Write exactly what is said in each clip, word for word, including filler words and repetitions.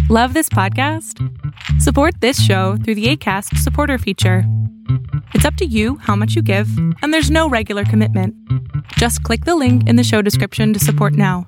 Love this podcast? Support this show through the Acast supporter feature. It's up to you how much you give, and there's no regular commitment. Just click the link in the show description to support now.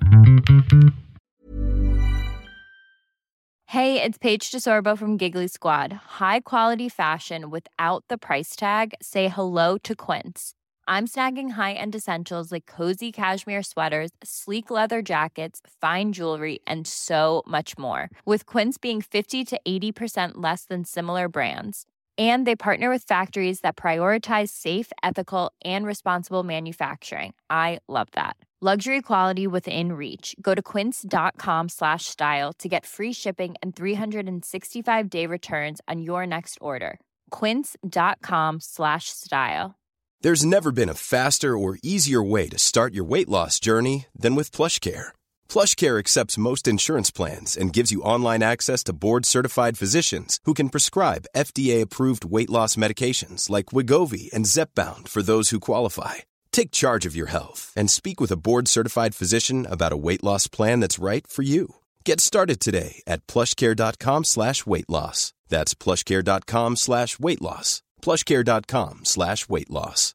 Hey, it's Paige DeSorbo from Giggly Squad. High quality fashion without the price tag. Say hello to Quince. I'm snagging high-end essentials like cozy cashmere sweaters, sleek leather jackets, fine jewelry, and so much more. With Quince being fifty to eighty percent less than similar brands. And they partner with factories that prioritize safe, ethical, and responsible manufacturing. I love that. Luxury quality within reach. Go to quince.com slash style to get free shipping and three sixty-five day returns on your next order. Quince.com slash style. There's never been a faster or easier way to start your weight loss journey than with PlushCare. PlushCare accepts most insurance plans and gives you online access to board-certified physicians who can prescribe F D A-approved weight loss medications like Wegovy and Zepbound for those who qualify. Take charge of your health and speak with a board-certified physician about a weight loss plan that's right for you. Get started today at plushcare.com slash weight loss. That's plushcare.com slash weight loss. plushcare.com slash weight loss.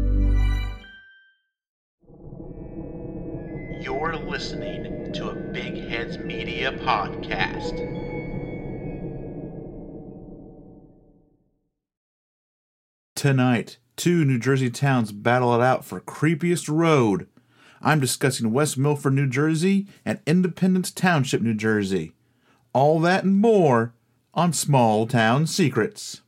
You're listening to a Big Heads Media podcast. Tonight, two New Jersey towns battle it out for creepiest road. I'm discussing West Milford, New Jersey, and Independence Township, New Jersey. All that and more on Small Town Secrets.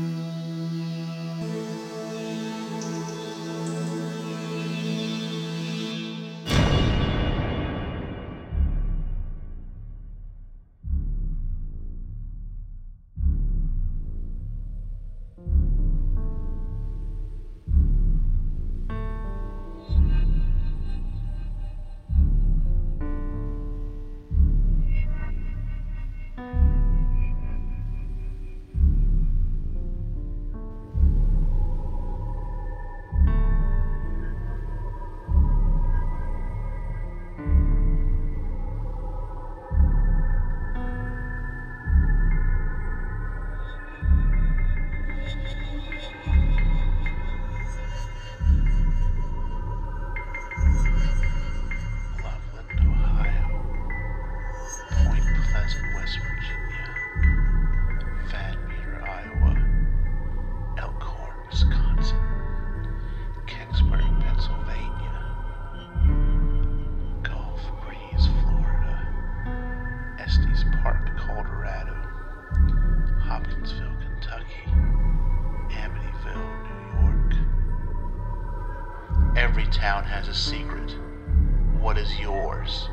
Every town has a secret. What is yours?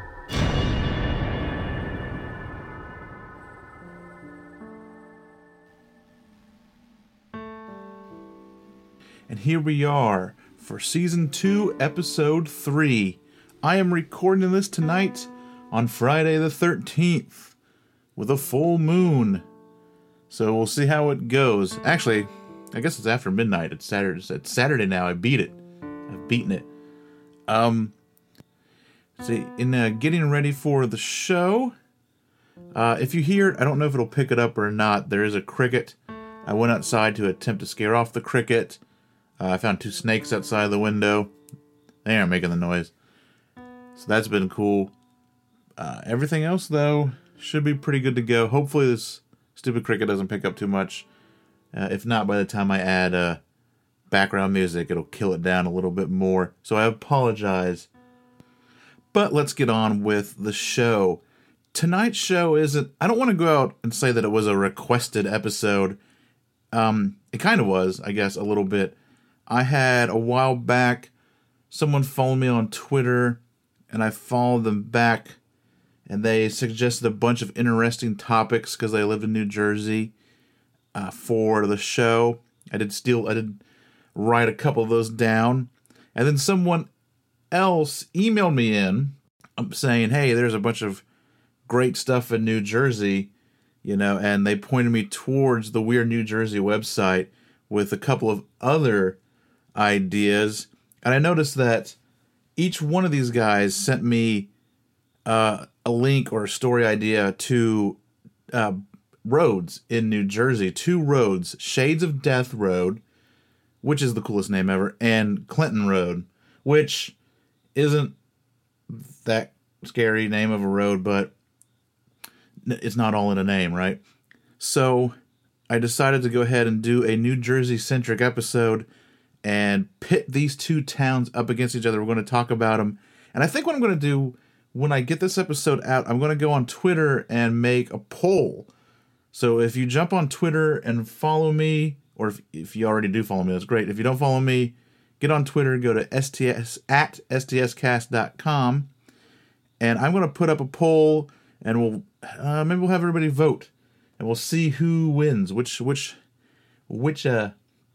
And here we are for Season two, Episode three. I am recording this tonight on Friday the thirteenth with a full moon. So we'll see how it goes. Actually, I guess it's after midnight. It's Saturday. It's Saturday now. I beat it. I've beaten it. Um, see, in uh, getting ready for the show, uh, if you hear it, I don't know if it'll pick it up or not. There is a cricket. I went outside to attempt to scare off the cricket. Uh, I found two snakes outside the window. They aren't making the noise. So that's been cool. Uh, everything else, though, should be pretty good to go. Hopefully this stupid cricket doesn't pick up too much. Uh, if not, by the time I add uh, background music, it'll kill it down a little bit more. So I apologize. But let's get on with the show. Tonight's show isn't... I don't want to go out and say that it was a requested episode. Um, it kind of was, I guess, a little bit. I had a while back, someone followed me on Twitter, and I followed them back, and they suggested a bunch of interesting topics because they lived in New Jersey uh, for the show. I did steal, I did write a couple of those down, and then someone else emailed me in saying, hey, there's a bunch of great stuff in New Jersey, you know, and they pointed me towards the Weird New Jersey website with a couple of other ideas. And I noticed that each one of these guys sent me uh, a link or a story idea to uh, roads in New Jersey. Two roads, Shades of Death Road, which is the coolest name ever, and Clinton Road, which isn't that scary name of a road, but it's not all in a name, right? So I decided to go ahead and do a New Jersey-centric episode and pit these two towns up against each other. We're going to talk about them. And I think what I'm going to do when I get this episode out, I'm going to go on Twitter and make a poll. So if you jump on Twitter and follow me, or if, if you already do follow me, that's great. If you don't follow me, get on Twitter, go to S T S at S T S cast dot com, and I'm going to put up a poll, and we'll uh, maybe we'll have everybody vote, and we'll see who wins, which which which uh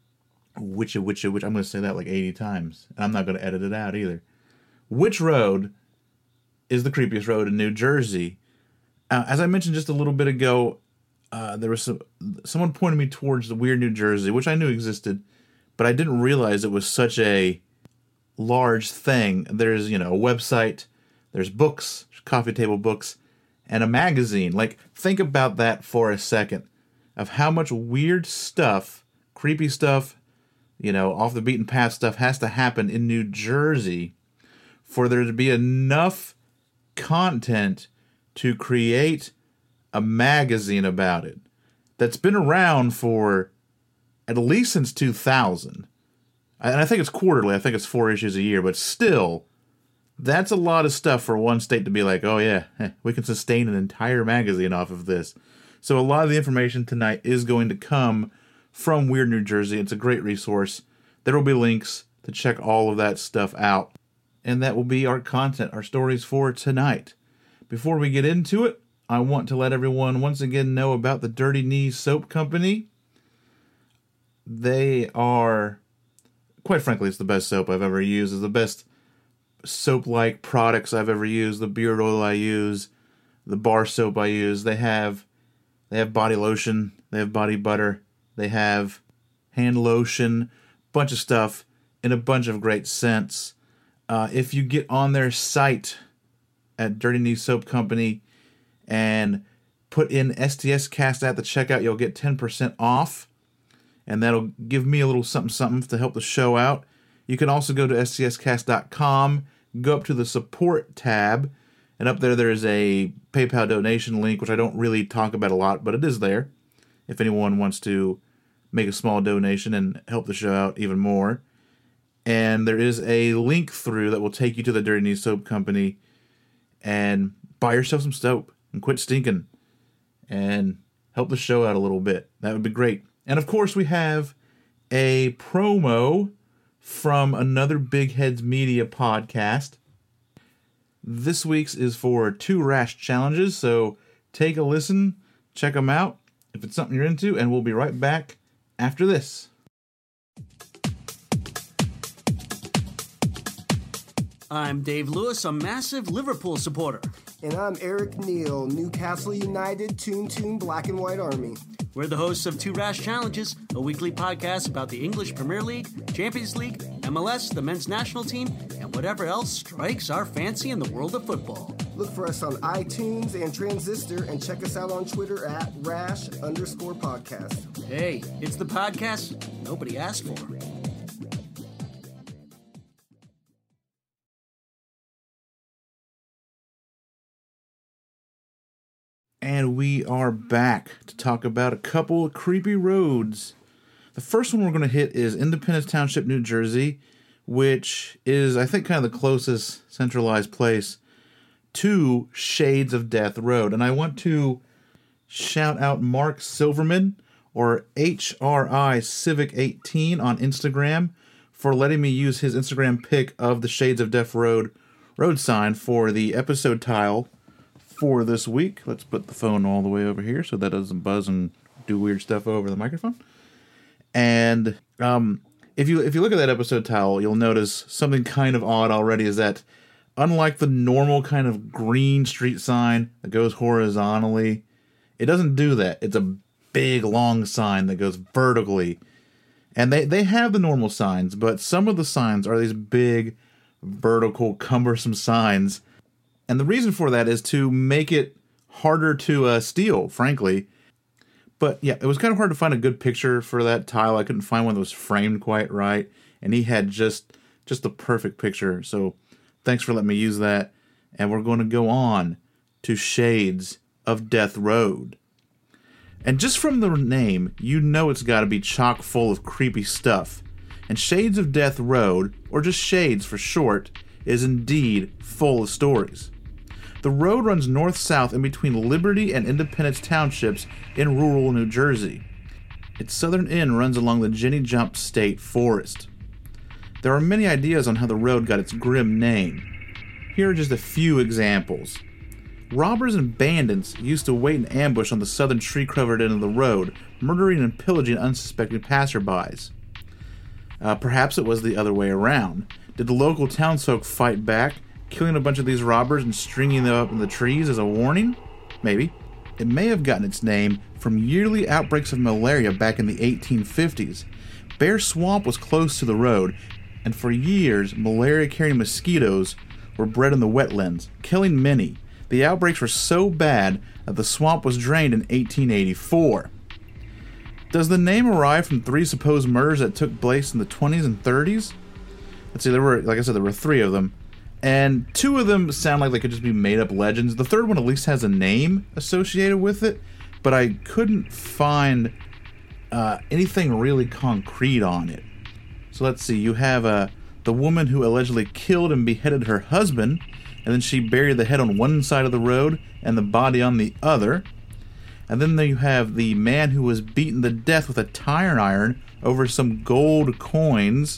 which which which I'm going to say that like eighty times, and I'm not going to edit it out either. Which road is the creepiest road in New Jersey? Uh, as I mentioned just a little bit ago, uh, there was some someone pointed me towards the Weird New Jersey, which I knew existed, but I didn't realize it was such a large thing. There's, you know, a website, there's books, coffee table books, and a magazine. Like, think about that for a second, of how much weird stuff, creepy stuff, you know, off the beaten path stuff has to happen in New Jersey for there to be enough content to create a magazine about it that's been around for at least since two thousand. And I think it's quarterly. I think it's four issues a year. But still, that's a lot of stuff for one state to be like, oh yeah, we can sustain an entire magazine off of this. So a lot of the information tonight is going to come from Weird New Jersey. It's a great resource. There will be links to check all of that stuff out. And that will be our content, our stories for tonight. Before we get into it, I want to let everyone once again know about the Dirty Knee Soap Company. They are, quite frankly, it's the best soap I've ever used. It's the best soap-like products I've ever used. The beard oil I use, the bar soap I use. They have, they have body lotion. They have body butter. They have hand lotion. Bunch of stuff in a bunch of great scents. Uh, if you get on their site at Dirty Knee Soap Company and put in S T S Cast at the checkout, you'll get ten percent off. And that'll give me a little something something to help the show out. You can also go to S T S cast dot com, go up to the support tab, and up there there is a PayPal donation link, which I don't really talk about a lot, but it is there if anyone wants to make a small donation and help the show out even more. And there is a link through that will take you to the Dirty Knee Soap Company and buy yourself some soap and quit stinking and help the show out a little bit. That would be great. And of course, we have a promo from another Big Heads Media podcast. This week's is for Two Rash Challenges, so take a listen, check them out if it's something you're into, and we'll be right back after this. I'm Dave Lewis, a massive Liverpool supporter. And I'm Eric Neal, Newcastle United, Toon Toon Black and White Army. We're the hosts of Two Rash Challenges, a weekly podcast about the English Premier League, Champions League, M L S, the men's national team, and whatever else strikes our fancy in the world of football. Look for us on iTunes and Transistor, and check us out on Twitter at rash underscore podcast. Hey, it's the podcast nobody asked for. And we are back to talk about a couple of creepy roads. The first one we're going to hit is Independence Township, New Jersey, which is, I think, kind of the closest centralized place to Shades of Death Road. And I want to shout out Mark Silverman, or H R I Civic eighteen on Instagram, for letting me use his Instagram pic of the Shades of Death Road road sign for the episode tile for this week. Let's put the phone all the way over here so that doesn't buzz and do weird stuff over the microphone. And um, if you if you look at that episode tile, you'll notice something kind of odd already, is that unlike the normal kind of green street sign that goes horizontally, it doesn't do that. It's a big, long sign that goes vertically. And they, they have the normal signs, but some of the signs are these big, vertical, cumbersome signs And the reason for that is to make it harder to uh, steal, frankly. But yeah, it was kind of hard to find a good picture for that tile. I couldn't find one that was framed quite right. And he had just just the perfect picture. So thanks for letting me use that. And we're going to go on to Shades of Death Road. And just from the name, you know it's got to be chock full of creepy stuff. And Shades of Death Road, or just Shades for short, is indeed full of stories. The road runs north-south in between Liberty and Independence townships in rural New Jersey. Its southern end runs along the Jenny Jump State Forest. There are many ideas on how the road got its grim name. Here are just a few examples. Robbers and bandits used to wait in ambush on the southern tree-covered end of the road, murdering and pillaging unsuspecting passerbys. Uh, perhaps it was the other way around. Did the local townsfolk fight back, killing a bunch of these robbers and stringing them up in the trees as a warning? Maybe. It may have gotten its name from yearly outbreaks of malaria back in the eighteen fifties. Bear Swamp was close to the road, and for years, malaria-carrying mosquitoes were bred in the wetlands, killing many. The outbreaks were so bad that the swamp was drained in eighteen eighty-four. Does the name arrive from three supposed murders that took place in the twenties and thirties? Let's see, there were, like I said, there were three of them. And two of them sound like they could just be made-up legends. The third one at least has a name associated with it, but I couldn't find uh, anything really concrete on it. So let's see, you have uh, the woman who allegedly killed and beheaded her husband, and then she buried the head on one side of the road and the body on the other. And then there you have the man who was beaten to death with a tire iron over some gold coins.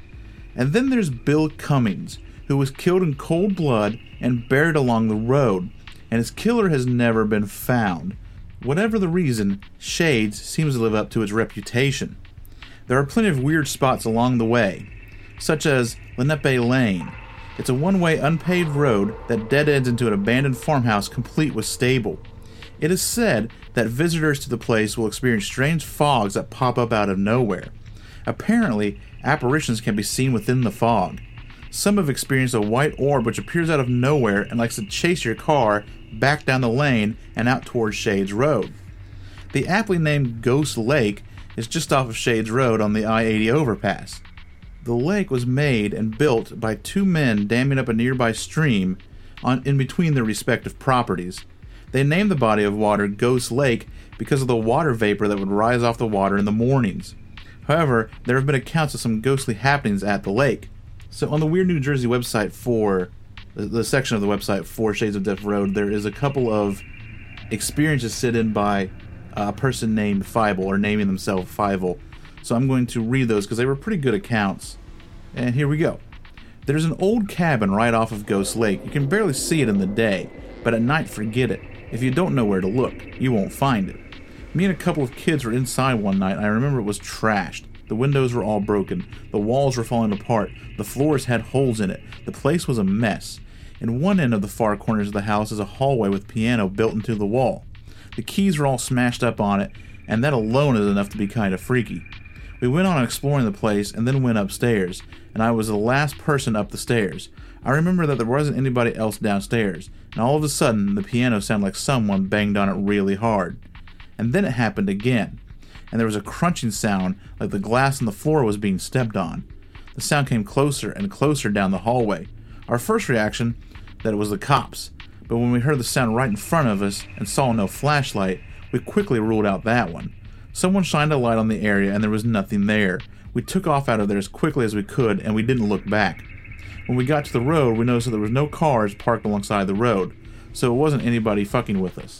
And then there's Bill Cummings, who was killed in cold blood and buried along the road, and his killer has never been found. Whatever the reason, Shades seems to live up to its reputation. There are plenty of weird spots along the way, such as Lenape Lane. It's a one-way unpaved road that dead ends into an abandoned farmhouse complete with stable. It is said that visitors to the place will experience strange fogs that pop up out of nowhere. Apparently, apparitions can be seen within the fog. Some have experienced a white orb which appears out of nowhere and likes to chase your car back down the lane and out towards Shades Road. The aptly named Ghost Lake is just off of Shades Road on the I eighty overpass. The lake was made and built by two men damming up a nearby stream on, in between their respective properties. They named the body of water Ghost Lake because of the water vapor that would rise off the water in the mornings. However, there have been accounts of some ghostly happenings at the lake. So on the Weird New Jersey website for, the, the section of the website for Shades of Death Road, there is a couple of experiences sent in by a person named Fievel, or naming themselves Fievel. So I'm going to read those because they were pretty good accounts. And here we go. There's an old cabin right off of Ghost Lake. You can barely see it in the day, but at night forget it. If you don't know where to look, you won't find it. Me and a couple of kids were inside one night, and I remember it was trashed. The windows were all broken. The walls were falling apart. The floors had holes in it. The place was a mess. In one end of the far corners of the house is a hallway with piano built into the wall. The keys were all smashed up on it, and that alone is enough to be kind of freaky. We went on exploring the place and then went upstairs, and I was the last person up the stairs. I remember that there wasn't anybody else downstairs, and all of a sudden the piano sounded like someone banged on it really hard. And then it happened again, and there was a crunching sound like the glass on the floor was being stepped on. The sound came closer and closer down the hallway. Our first reaction, that it was the cops, but when we heard the sound right in front of us and saw no flashlight, we quickly ruled out that one. Someone shined a light on the area and there was nothing there. We took off out of there as quickly as we could and we didn't look back. When we got to the road, we noticed that there was no cars parked alongside the road, so it wasn't anybody fucking with us.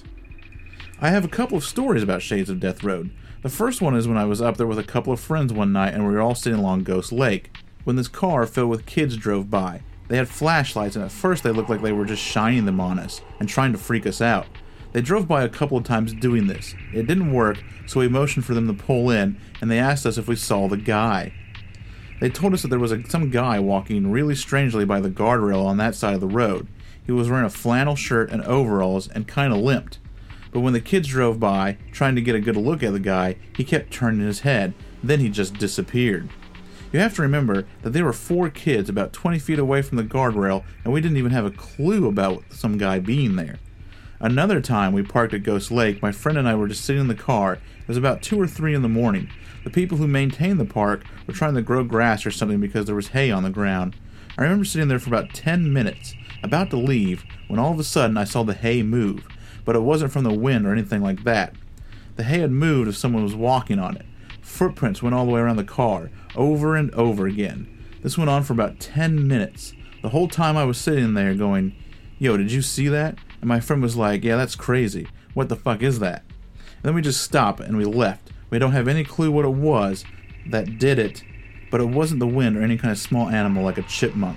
I have a couple of stories about Shades of Death Road. The first one is when I was up there with a couple of friends one night and we were all sitting along Ghost Lake, when this car filled with kids drove by. They had flashlights and at first they looked like they were just shining them on us and trying to freak us out. They drove by a couple of times doing this. It didn't work, so we motioned for them to pull in, and they asked us if we saw the guy. They told us that there was a, some guy walking really strangely by the guardrail on that side of the road. He was wearing a flannel shirt and overalls and kind of limped. But when the kids drove by, trying to get a good look at the guy, he kept turning his head. Then he just disappeared. You have to remember that there were four kids about twenty feet away from the guardrail, and we didn't even have a clue about some guy being there. Another time we parked at Ghost Lake, my friend and I were just sitting in the car. It was about two or three in the morning. The people who maintained the park were trying to grow grass or something because there was hay on the ground. I remember sitting there for about ten minutes, about to leave, when all of a sudden I saw the hay move, but it wasn't from the wind or anything like that. The hay had moved if someone was walking on it. Footprints went all the way around the car, over and over again. This went on for about ten minutes. The whole time I was sitting there going, "Yo, did you see that?" And my friend was like, "Yeah, that's crazy. What the fuck is that?" And then we just stopped and we left. We don't have any clue what it was that did it, but it wasn't the wind or any kind of small animal like a chipmunk.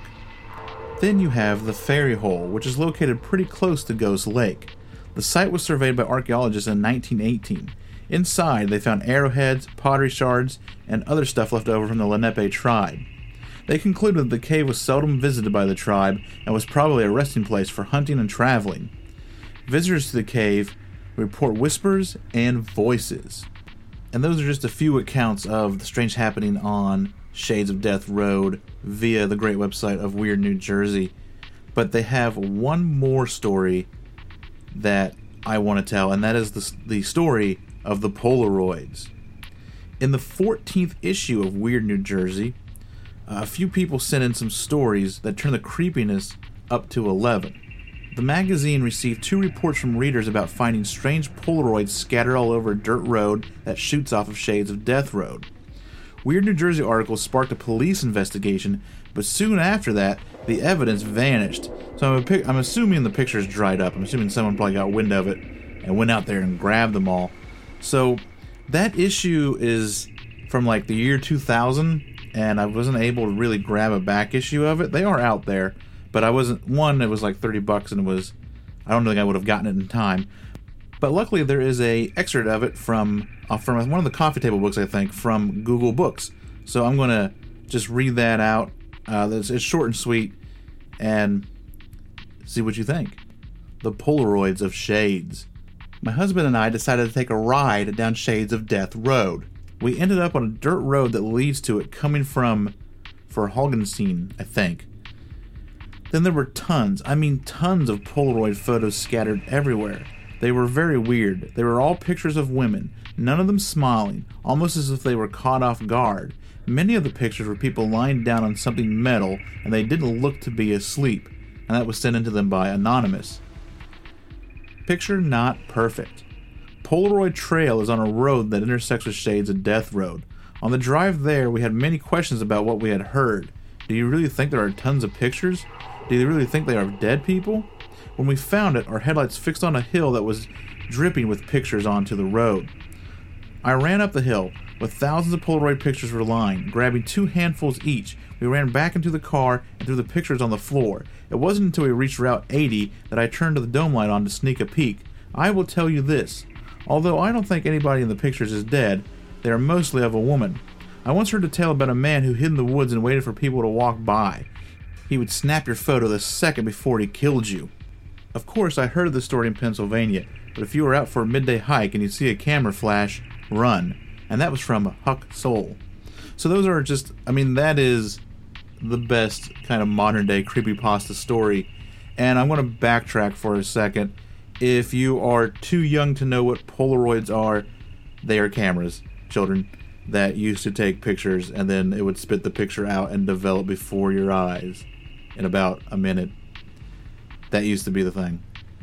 Then you have the Ferry Hole, which is located pretty close to Ghost Lake. The site was surveyed by archaeologists in nineteen eighteen. Inside, they found arrowheads, pottery shards, and other stuff left over from the Lenape tribe. They concluded that the cave was seldom visited by the tribe and was probably a resting place for hunting and traveling. Visitors to the cave report whispers and voices. And those are just a few accounts of the strange happening on Shades of Death Road via the great website of Weird New Jersey. But they have one more story that I want to tell, and that is the, the story of the Polaroids. In the fourteenth issue of Weird New Jersey, a few people sent in some stories that turned the creepiness up to eleven. The magazine received two reports from readers about finding strange Polaroids scattered all over a dirt road that shoots off of Shades of Death Road. Weird New Jersey articles sparked a police investigation, but soon after that, the evidence vanished. So I'm, a, I'm assuming the pictures dried up. I'm assuming someone probably got wind of it and went out there and grabbed them all. So that issue is from like the year two thousand, and I wasn't able to really grab a back issue of it. They are out there, but I wasn't, one, it was like thirty bucks, and it was, I don't think I would have gotten it in time. But luckily there is a excerpt of it from, uh, from one of the coffee table books, I think, from Google Books. So I'm going to just read that out. Uh, it's, it's short and sweet, and see what you think. The Polaroids of Shades. My husband and I decided to take a ride down Shades of Death Road. We ended up on a dirt road that leads to it, coming from Verheugenstein, I think. Then there were tons, I mean tons of Polaroid photos scattered everywhere. They were very weird. They were all pictures of women, none of them smiling, almost as if they were caught off guard. Many of the pictures were people lying down on something metal, and they didn't look to be asleep, and that was sent in to them by Anonymous. Picture not perfect. Polaroid Trail is on a road that intersects with Shades of Death Road. On the drive there, we had many questions about what we had heard. Do you really think there are tons of pictures? Do you really think they are dead people? When we found it, our headlights fixed on a hill that was dripping with pictures onto the road. I ran up the hill, with thousands of Polaroid pictures were lying. Grabbing two handfuls each, we ran back into the car and threw the pictures on the floor. It wasn't until we reached Route eighty that I turned to the dome light on to sneak a peek. I will tell you this. Although I don't think anybody in the pictures is dead, they are mostly of a woman. I once heard a tale about a man who hid in the woods and waited for people to walk by. He would snap your photo the second before he killed you. Of course, I heard of this story in Pennsylvania, but if you were out for a midday hike and you see a camera flash, run. And that was from Huck Soul. So those are just, I mean, that is the best kind of modern day creepypasta story. And I'm going to backtrack for a second. If you are too young to know what Polaroids are, they are cameras, children, that used to take pictures and then it would spit the picture out and develop before your eyes in about a minute. That used to be the thing.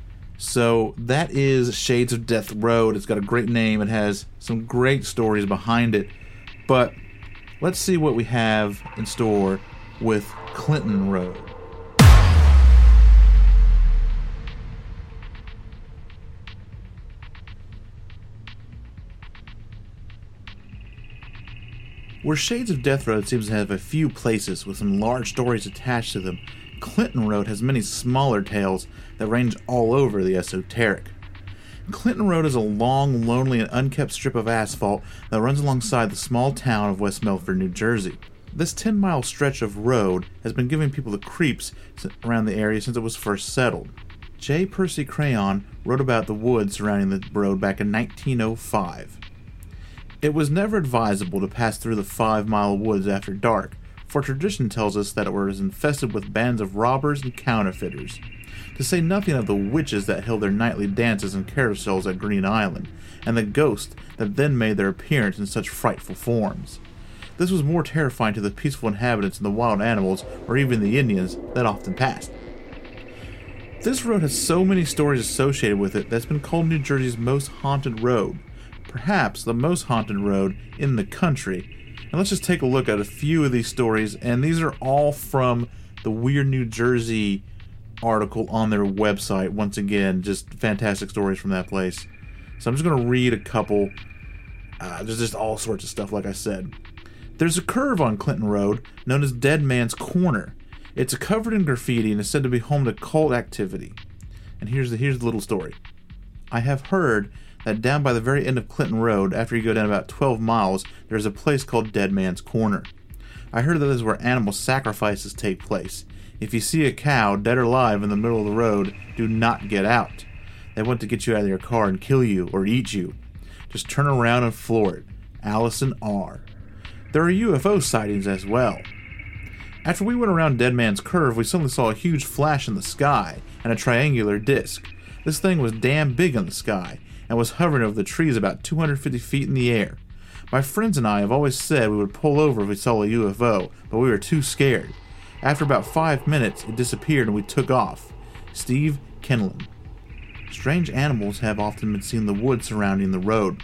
So that is Shades of Death Road. It's got a great name. It has some great stories behind it. But let's see what we have in store with Clinton Road. Where Shades of Death Road seems to have a few places with some large stories attached to them, Clinton Road has many smaller tales that range all over the esoteric. Clinton Road is a long, lonely, and unkept strip of asphalt that runs alongside the small town of West Milford, New Jersey. This ten-mile stretch of road has been giving people the creeps around the area since it was first settled. J. Percy Crayon wrote about the woods surrounding the road back in nineteen oh five. It was never advisable to pass through the five-mile woods after dark, for tradition tells us that it was infested with bands of robbers and counterfeiters, to say nothing of the witches that held their nightly dances and carousels at Green Island, and the ghosts that then made their appearance in such frightful forms. This was more terrifying to the peaceful inhabitants and the wild animals, or even the Indians, that often passed. This road has so many stories associated with it that it's been called New Jersey's most haunted road, perhaps the most haunted road in the country. And let's just take a look at a few of these stories, and these are all from the Weird New Jersey article on their website. Once again, just fantastic stories from that place. So I'm just going to read a couple. Uh, there's just all sorts of stuff, like I said. There's a curve on Clinton Road known as Dead Man's Corner. It's covered in graffiti and is said to be home to cult activity. And here's the here's the little story. I have heard that down by the very end of Clinton Road, after you go down about twelve miles, there's a place called Dead Man's Corner. I heard that this is where animal sacrifices take place. If you see a cow, dead or alive, in the middle of the road, do not get out. They want to get you out of your car and kill you or eat you. Just turn around and floor it. Allison R. There are U F O sightings as well. After we went around Dead Man's Curve, we suddenly saw a huge flash in the sky and a triangular disc. This thing was damn big in the sky and was hovering over the trees about two hundred fifty feet in the air. My friends and I have always said we would pull over if we saw a U F O, but we were too scared. After about five minutes, it disappeared and we took off. Steve Kenlin. Strange animals have often been seen in the woods surrounding the road.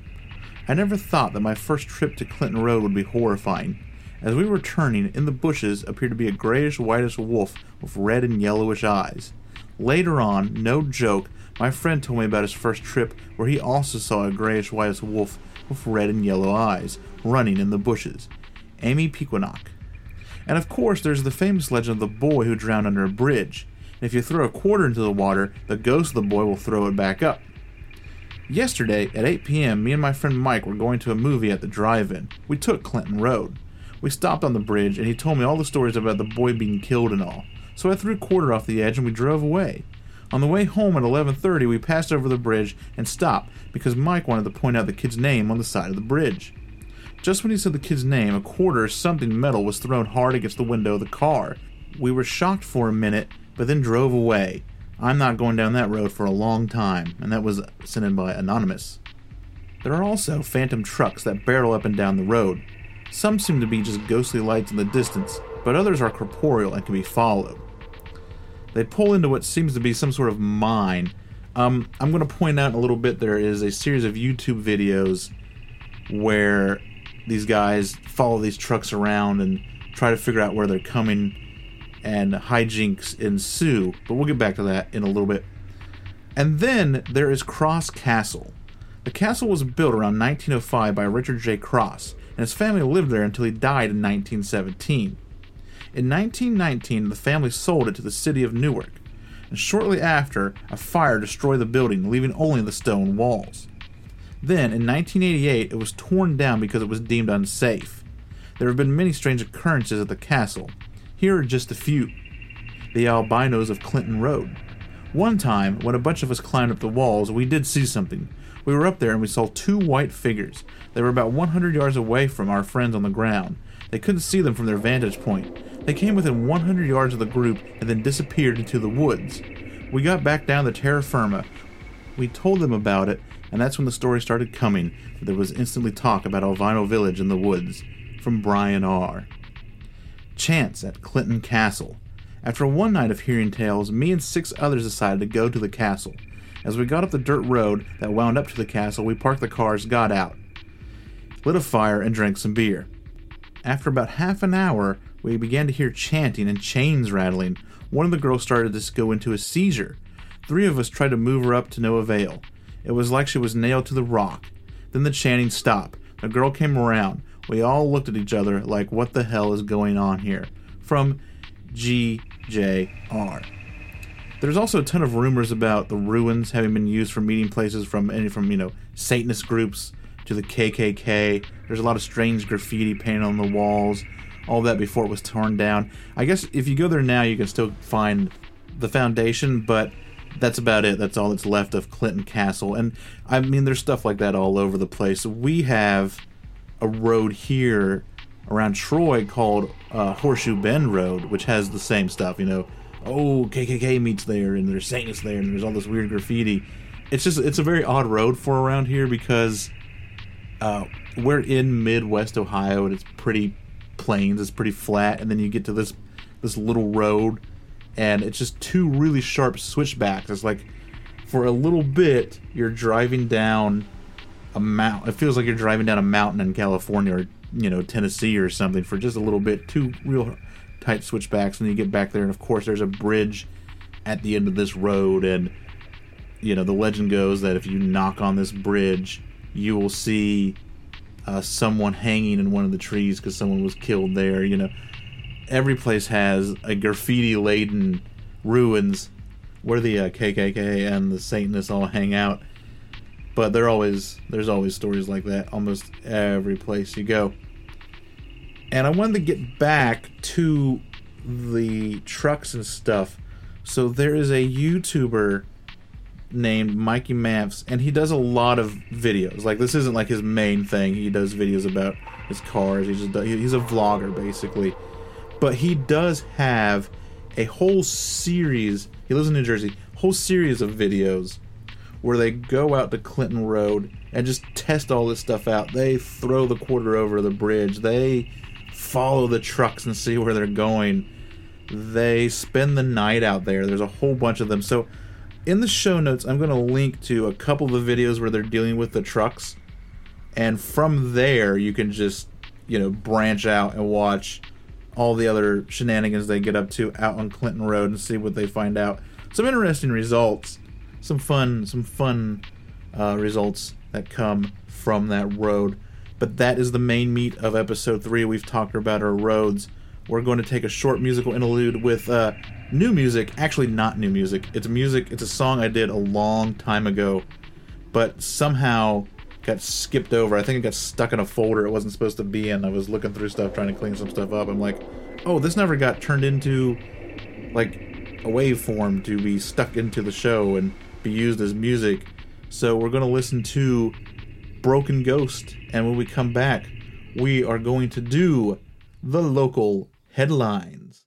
I never thought that my first trip to Clinton Road would be horrifying. As we were turning, in the bushes appeared to be a grayish-whitish wolf with red and yellowish eyes. Later on, no joke, my friend told me about his first trip where he also saw a grayish-whitish wolf with red and yellow eyes running in the bushes. Amy Pequannock. And of course, there's the famous legend of the boy who drowned under a bridge. And if you throw a quarter into the water, the ghost of the boy will throw it back up. Yesterday, at eight p.m., me and my friend Mike were going to a movie at the drive-in. We took Clinton Road. We stopped on the bridge, and he told me all the stories about the boy being killed and all. So I threw a quarter off the edge, and we drove away. On the way home at eleven thirty, we passed over the bridge and stopped because Mike wanted to point out the kid's name on the side of the bridge. Just when he said the kid's name, a quarter or something metal was thrown hard against the window of the car. We were shocked for a minute, but then drove away. I'm not going down that road for a long time, and that was sent in by Anonymous. There are also phantom trucks that barrel up and down the road. Some seem to be just ghostly lights in the distance, but others are corporeal and can be followed. They pull into what seems to be some sort of mine. Um, I'm going to point out in a little bit there is a series of YouTube videos where these guys follow these trucks around and try to figure out where they're coming, and hijinks ensue, but we'll get back to that in a little bit. And then there is Cross Castle. The castle was built around nineteen oh five by Richard J. Cross, and his family lived there until he died in nineteen seventeen. In nineteen nineteen, the family sold it to the city of Newark, and shortly after, a fire destroyed the building, leaving only the stone walls. Then, in nineteen eighty-eight, it was torn down because it was deemed unsafe. There have been many strange occurrences at the castle. Here are just a few. The albinos of Clinton Road. One time, when a bunch of us climbed up the walls, we did see something. We were up there and we saw two white figures. They were about one hundred yards away from our friends on the ground. They couldn't see them from their vantage point. They came within one hundred yards of the group and then disappeared into the woods. We got back down to terra firma. We told them about it, and that's when the story started coming. There was instantly talk about Albino Village in the woods. From Brian R. Chance at Clinton Castle. After one night of hearing tales, me and six others decided to go to the castle. As we got up the dirt road that wound up to the castle, we parked the cars, got out, lit a fire, and drank some beer. After about half an hour, we began to hear chanting and chains rattling. One of the girls started to go into a seizure. Three of us tried to move her up to no avail. It was like she was nailed to the rock. Then the chanting stopped. The girl came around. We all looked at each other like, what the hell is going on here? From G J R. There's also a ton of rumors about the ruins having been used for meeting places from any from, you know, Satanist groups to the K K K. There's a lot of strange graffiti painted on the walls. All that before it was torn down. I guess if you go there now, you can still find the foundation, but that's about it. That's all that's left of Clinton Castle. And I mean, there's stuff like that all over the place. We have a road here around Troy called uh, Horseshoe Bend Road, which has the same stuff, you know. Oh, K K K meets there, and there's Satanists there, and there's all this weird graffiti. It's just, it's a very odd road for around here because uh, we're in Midwest Ohio, and it's pretty plains, it's pretty flat, and then you get to this this little road, and it's just two really sharp switchbacks. It's like, for a little bit, you're driving down a mountain. It feels like you're driving down a mountain in California or, you know, Tennessee or something for just a little bit. Two real tight switchbacks, and you get back there, and of course there's a bridge at the end of this road, and, you know, the legend goes that if you knock on this bridge, you will see uh, someone hanging in one of the trees because someone was killed there, you know. Every place has a graffiti-laden ruins where the uh, K K K and the Satanists all hang out. But there always there's always stories like that almost every place you go. And I wanted to get back to the trucks and stuff. So there is a YouTuber named Mikey Maps, and he does a lot of videos. Like, this isn't like his main thing. He does videos about his cars. He just does, he's a vlogger basically. But he does have a whole series, he lives in New Jersey, whole series of videos where they go out to Clinton Road and just test all this stuff out. They throw the quarter over the bridge. They follow the trucks and see where they're going. They spend the night out there. There's a whole bunch of them. So in the show notes, I'm going to link to a couple of the videos where they're dealing with the trucks. And from there, you can just, you know, branch out and watch all the other shenanigans they get up to out on Clinton Road and see what they find out. Some interesting results, some fun, some fun uh, results that come from that road. But that is the main meat of episode three. We've talked about our roads. We're going to take a short musical interlude with uh, new music. Actually, not new music. It's music. It's a song I did a long time ago, but somehow got skipped over. I think it got stuck in a folder it wasn't supposed to be in. I was looking through stuff, trying to clean some stuff up. I'm like, oh, this never got turned into like a waveform to be stuck into the show and be used as music. So we're going to listen to Broken Ghost, and when we come back, we are going to do the local headlines.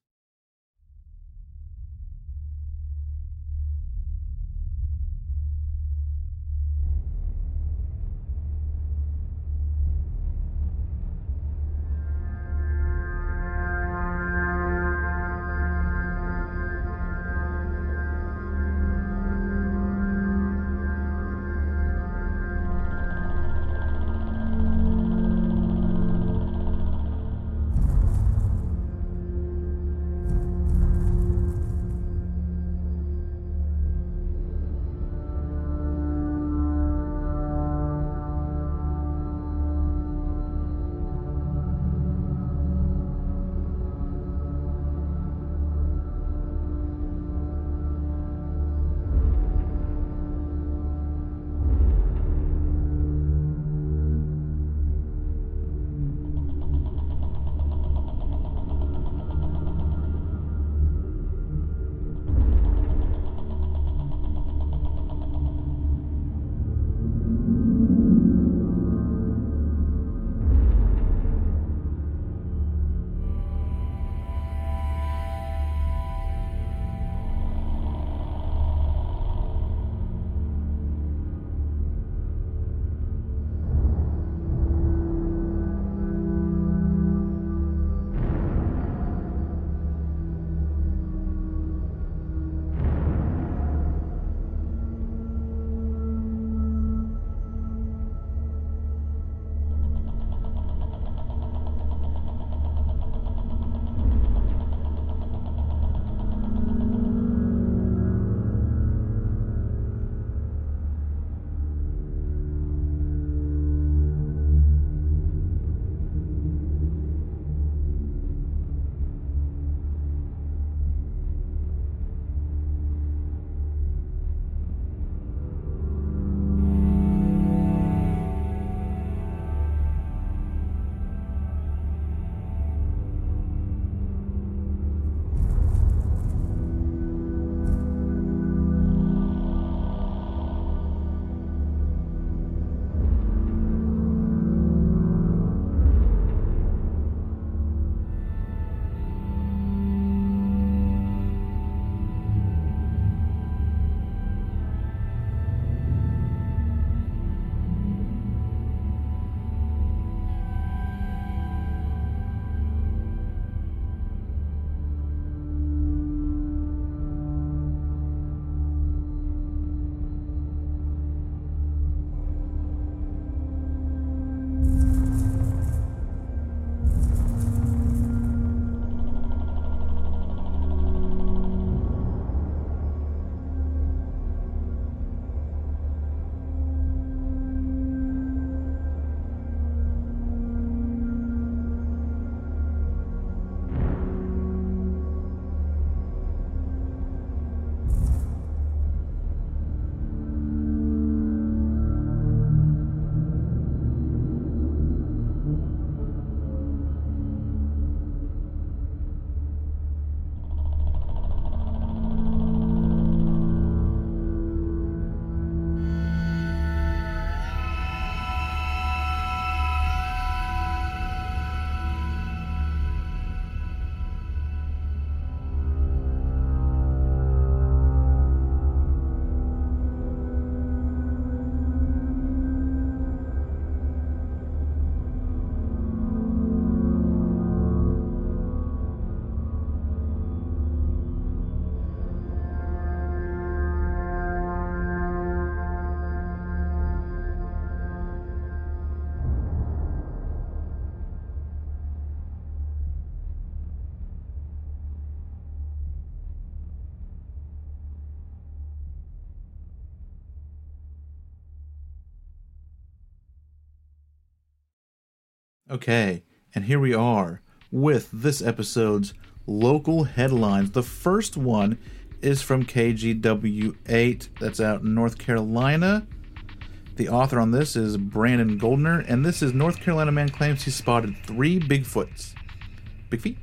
Okay, and here we are with this episode's local headlines. The first one is from K G W eight, that's out in North Carolina. The author on this is Brandon Goldner, and this is North Carolina man claims he spotted three Bigfoots. Big feet?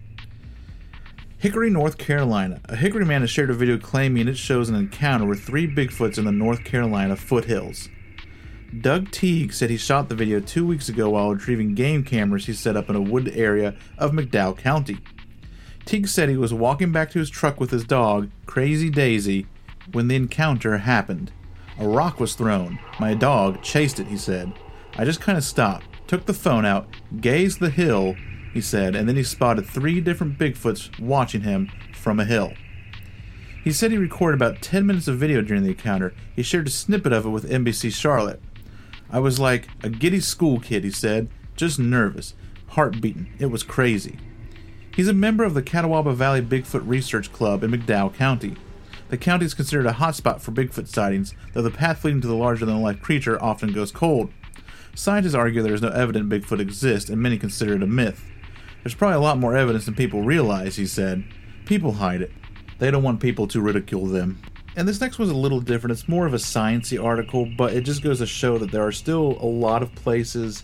Hickory, North Carolina. A Hickory man has shared a video claiming it shows an encounter with three Bigfoots in the North Carolina foothills. Doug Teague said he shot the video two weeks ago while retrieving game cameras he set up in a wooded area of McDowell County. Teague said he was walking back to his truck with his dog, Crazy Daisy, when the encounter happened. A rock was thrown. My dog chased it, he said. I just kind of stopped, took the phone out, gazed the hill, he said, and then he spotted three different Bigfoots watching him from a hill. He said he recorded about ten minutes of video during the encounter. He shared a snippet of it with N B C Charlotte. I was like a giddy school kid, he said, just nervous, heart beating. It was crazy. He's a member of the Catawba Valley Bigfoot Research Club in McDowell County. The county is considered a hotspot for Bigfoot sightings, though the path leading to the larger-than-life creature often goes cold. Scientists argue there is no evidence Bigfoot exists, and many consider it a myth. There's probably a lot more evidence than people realize, he said. People hide it. They don't want people to ridicule them. And this next one's a little different. It's more of a science-y article, but it just goes to show that there are still a lot of places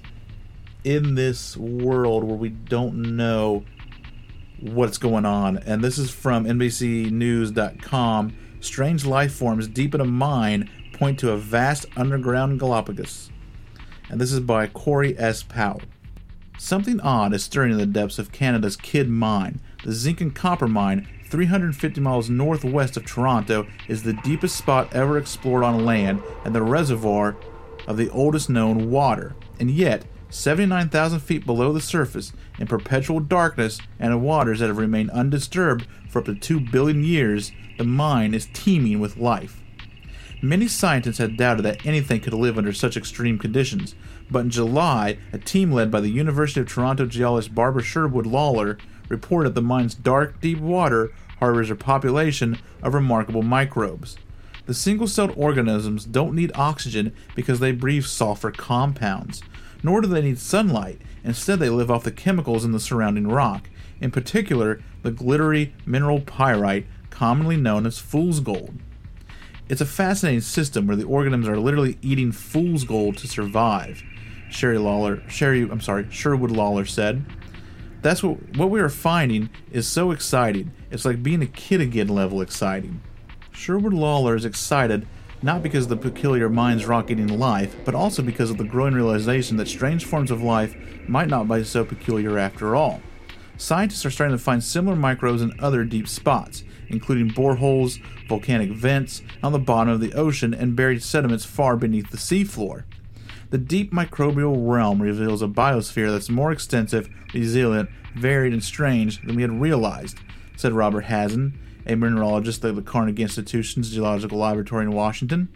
in this world where we don't know what's going on. And this is from N B C News dot com. Strange life forms deep in a mine point to a vast underground Galapagos. And this is by Corey S. Powell. Something odd is stirring in the depths of Canada's Kidd Mine. The zinc and copper mine, three hundred fifty miles northwest of Toronto, is the deepest spot ever explored on land and the reservoir of the oldest known water. And yet, seventy-nine thousand feet below the surface, in perpetual darkness and in waters that have remained undisturbed for up to two billion years, the mine is teeming with life. Many scientists had doubted that anything could live under such extreme conditions, but in July, a team led by the University of Toronto geologist Barbara Sherwood Lawler reported the mine's dark, deep water harbors a population of remarkable microbes. The single-celled organisms don't need oxygen because they breathe sulfur compounds, nor do they need sunlight. Instead, they live off the chemicals in the surrounding rock, in particular the glittery mineral pyrite, commonly known as fool's gold. It's a fascinating system where the organisms are literally eating fool's gold to survive, Sherry Lawler, Sherry, I'm sorry, Sherwood Lawler said. That's what what we are finding is so exciting. It's like being a kid again level exciting. Sherwood Lawler is excited not because of the peculiar mine's rock-eating life, but also because of the growing realization that strange forms of life might not be so peculiar after all. Scientists are starting to find similar microbes in other deep spots, including boreholes, volcanic vents, on the bottom of the ocean, and buried sediments far beneath the seafloor. The deep microbial realm reveals a biosphere that's more extensive, resilient, varied, and strange than we had realized, said Robert Hazen, a mineralogist at the Carnegie Institution's Geological Laboratory in Washington.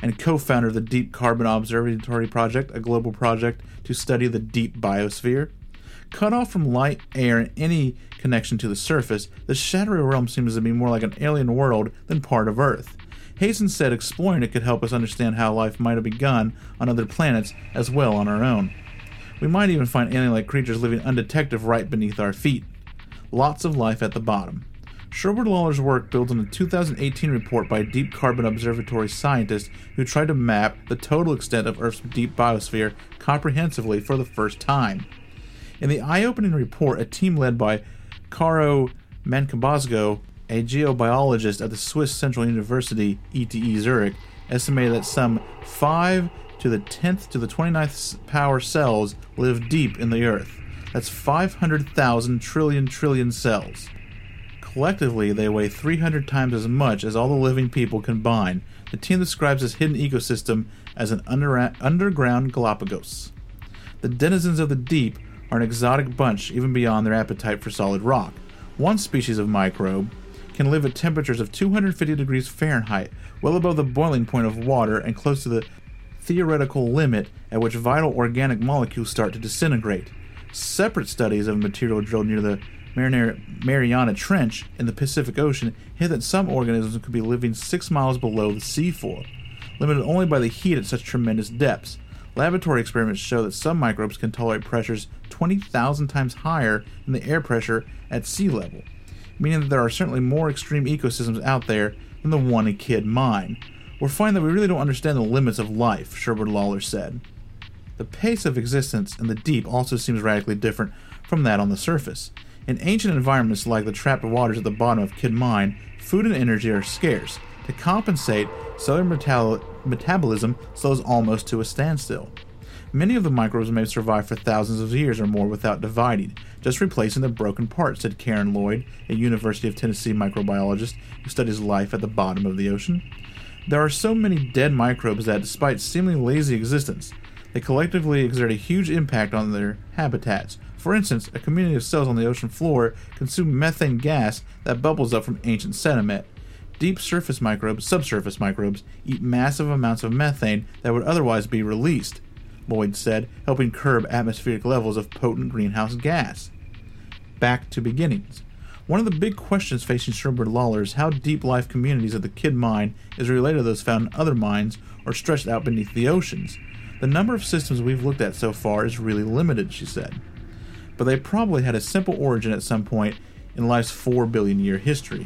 and co-founder of the Deep Carbon Observatory Project, a global project to study the deep biosphere. Cut off from light, air, and any connection to the surface, the shadowy realm seems to be more like an alien world than part of Earth. Hazen said exploring it could help us understand how life might have begun on other planets as well on our own. We might even find alien-like creatures living undetected right beneath our feet. Lots of life at the bottom. Sherwood Lawler's work builds on a two thousand eighteen report by Deep Carbon Observatory scientists who tried to map the total extent of Earth's deep biosphere comprehensively for the first time. In the eye-opening report, a team led by Caro Mancabosco, a geobiologist at the Swiss Central University, E T H Zurich, estimated that some five to the tenth to the twenty-ninth power cells live deep in the Earth. That's five hundred thousand trillion trillion cells. Collectively, they weigh three hundred times as much as all the living people combined. The team describes this hidden ecosystem as an under- underground Galapagos. The denizens of the deep are an exotic bunch even beyond their appetite for solid rock. One species of microbe can live at temperatures of two hundred fifty degrees Fahrenheit, well above the boiling point of water and close to the theoretical limit at which vital organic molecules start to disintegrate. Separate studies of material drilled near the Mariana Trench in the Pacific Ocean hint that some organisms could be living six miles below the seafloor, limited only by the heat at such tremendous depths. Laboratory experiments show that some microbes can tolerate pressures twenty thousand times higher than the air pressure at sea level, meaning that there are certainly more extreme ecosystems out there than the one in Kidd Mine. We're finding that we really don't understand the limits of life, Sherwood Lawler said. The pace of existence in the deep also seems radically different from that on the surface. In ancient environments like the trapped waters at the bottom of Kidd Mine, food and energy are scarce. To compensate, cellular metal- metabolism slows almost to a standstill. Many of the microbes may survive for thousands of years or more without dividing, just replacing the broken parts, said Karen Lloyd, a University of Tennessee microbiologist who studies life at the bottom of the ocean. There are so many dead microbes that, despite seemingly lazy existence, they collectively exert a huge impact on their habitats. For instance, a community of cells on the ocean floor consume methane gas that bubbles up from ancient sediment. Deep surface microbes, subsurface microbes, eat massive amounts of methane that would otherwise be released, Lloyd said, helping curb atmospheric levels of potent greenhouse gas. Back to beginnings. One of the big questions facing Sherwood Lawler is how deep life communities at the Kidd Mine is related to those found in other mines or stretched out beneath the oceans. The number of systems we've looked at so far is really limited, she said. But they probably had a simple origin at some point in life's four billion year history.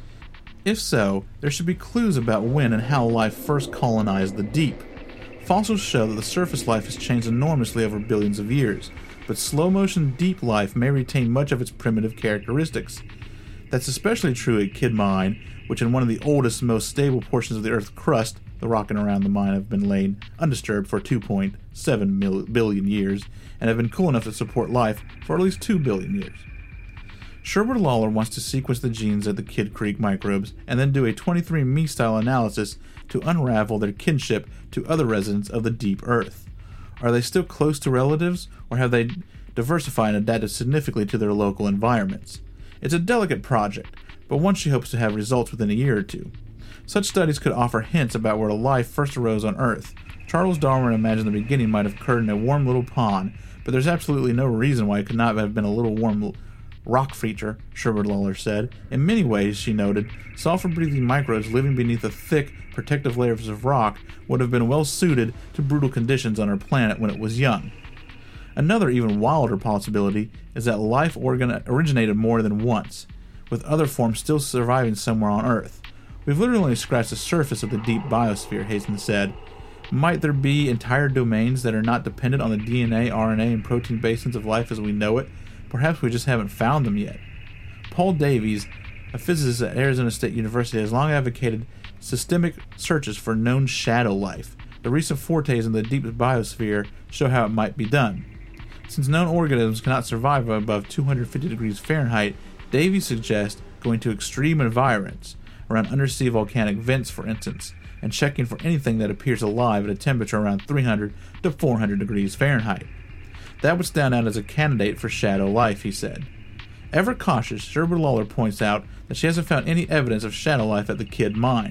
If so, there should be clues about when and how life first colonized the deep. Fossils show that the surface life has changed enormously over billions of years, but slow-motion deep life may retain much of its primitive characteristics. That's especially true at Kidd Mine, which in one of the oldest, most stable portions of the Earth's crust, the rock and around the mine have been laid undisturbed for two point seven billion years, and have been cool enough to support life for at least two billion years. Sherwood Lawler wants to sequence the genes of the Kidd Creek microbes and then do a twenty-three and me style analysis to unravel their kinship to other residents of the deep Earth. Are they still close to relatives, or have they diversified and adapted significantly to their local environments? It's a delicate project, but one she hopes to have results within a year or two. Such studies could offer hints about where life first arose on Earth. Charles Darwin imagined the beginning might have occurred in a warm little pond, but there's absolutely no reason why it could not have been a little warm rock feature, Sherwood Lawler said. In many ways, she noted, sulfur-breathing microbes living beneath the thick, protective layers of rock would have been well suited to brutal conditions on our planet when it was young. Another, even wilder possibility is that life organ- originated more than once, with other forms still surviving somewhere on Earth. We've literally only scratched the surface of the deep biosphere, Hazen said. Might there be entire domains that are not dependent on the D N A, R N A, and protein basins of life as we know it? Perhaps we just haven't found them yet. Paul Davies, a physicist at Arizona State University, has long advocated systemic searches for known shadow life. The recent fortes in the deep biosphere show how it might be done. Since known organisms cannot survive above two hundred fifty degrees Fahrenheit, Davies suggests going to extreme environments, around undersea volcanic vents for instance, and checking for anything that appears alive at a temperature around three hundred to four hundred degrees Fahrenheit. That would stand out as a candidate for shadow life, he said. Ever cautious, Sherwood Lawler points out that she hasn't found any evidence of shadow life at the Kidd Mine.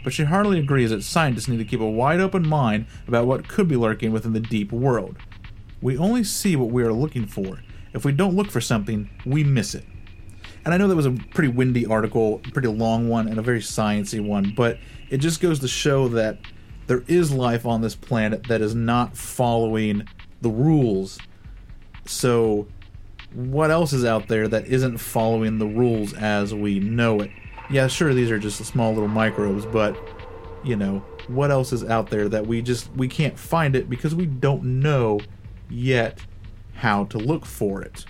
but she heartily agrees that scientists need to keep a wide open mind about what could be lurking within the deep world. We only see what we are looking for. If we don't look for something, we miss it. And I know that was a pretty windy article, a pretty long one, and a very sciencey one, but it just goes to show that there is life on this planet that is not following the rules. So, what else is out there that isn't following the rules as we know it? Yeah, sure, these are just small little microbes, but, you know, what else is out there that we just, we can't find it because we don't know yet how to look for it.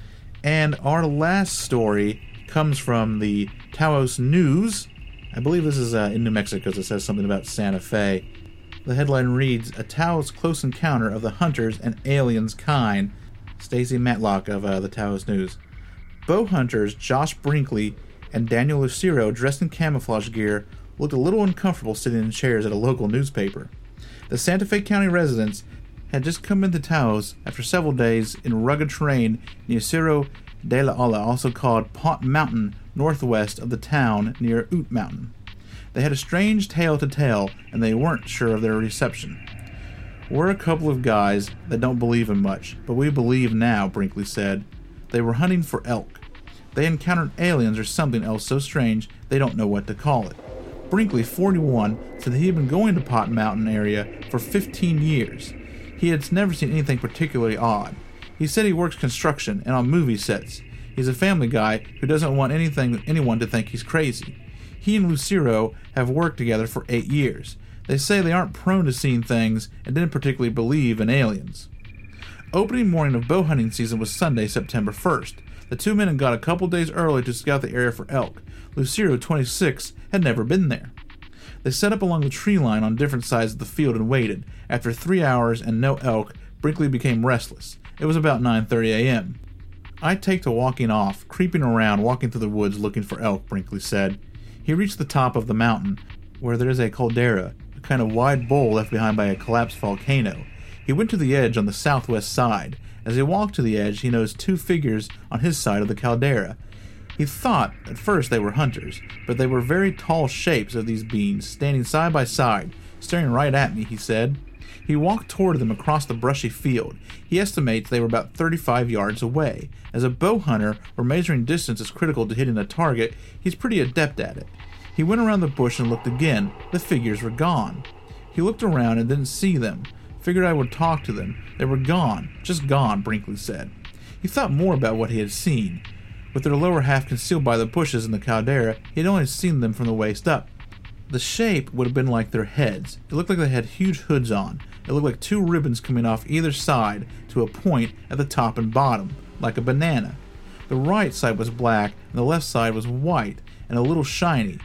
And our last story comes from the Taos News. I believe this is uh, in New Mexico, because it says something about Santa Fe. The headline reads, "A Taos Close Encounter of the Hunters and Aliens Kind." Stacy Matlock of uh, the Taos News. Bow hunters Josh Brinkley and Daniel Lucero, dressed in camouflage gear, looked a little uncomfortable sitting in chairs at a local newspaper. The Santa Fe County residents had just come into Taos after several days in rugged terrain near Cerro de la Ola, also called Pot Mountain, northwest of the town near Ute Mountain. They had a strange tale to tell, and they weren't sure of their reception. "We're a couple of guys that don't believe in much, but we believe now," Brinkley said. They were hunting for elk. They encountered aliens or something else so strange they don't know what to call it. Brinkley, forty-one, said that he had been going to Pot Mountain area for fifteen years. He had never seen anything particularly odd. He said he works construction and on movie sets. He's a family guy who doesn't want anything anyone to think he's crazy. He and Lucero have worked together for eight years. They say they aren't prone to seeing things and didn't particularly believe in aliens. Opening morning of bow hunting season was Sunday, September first. The two men had got a couple days early to scout the area for elk. Lucero, twenty-six, had never been there. They set up along the tree line on different sides of the field and waited. After three hours and no elk, Brinkley became restless. It was about nine thirty a.m. "I take to walking off, creeping around, walking through the woods looking for elk," Brinkley said. He reached the top of the mountain, where there is a caldera, a kind of wide bowl left behind by a collapsed volcano. He went to the edge on the southwest side. As he walked to the edge, he noticed two figures on his side of the caldera. He thought at first they were hunters, but they were very tall shapes of these beings, standing side by side, staring right at me, he said. He walked toward them across the brushy field. He estimates they were about thirty-five yards away. As a bow hunter, where measuring distance is critical to hitting a target, he's pretty adept at it. He went around the bush and looked again. The figures were gone. He looked around and didn't see them. Figured I would talk to them. They were gone. Just gone, Brinkley said. He thought more about what he had seen. With their lower half concealed by the bushes in the caldera, he had only seen them from the waist up. The shape would have been like their heads. It looked like they had huge hoods on. It looked like two ribbons coming off either side to a point at the top and bottom, like a banana. The right side was black, and the left side was white and a little shiny.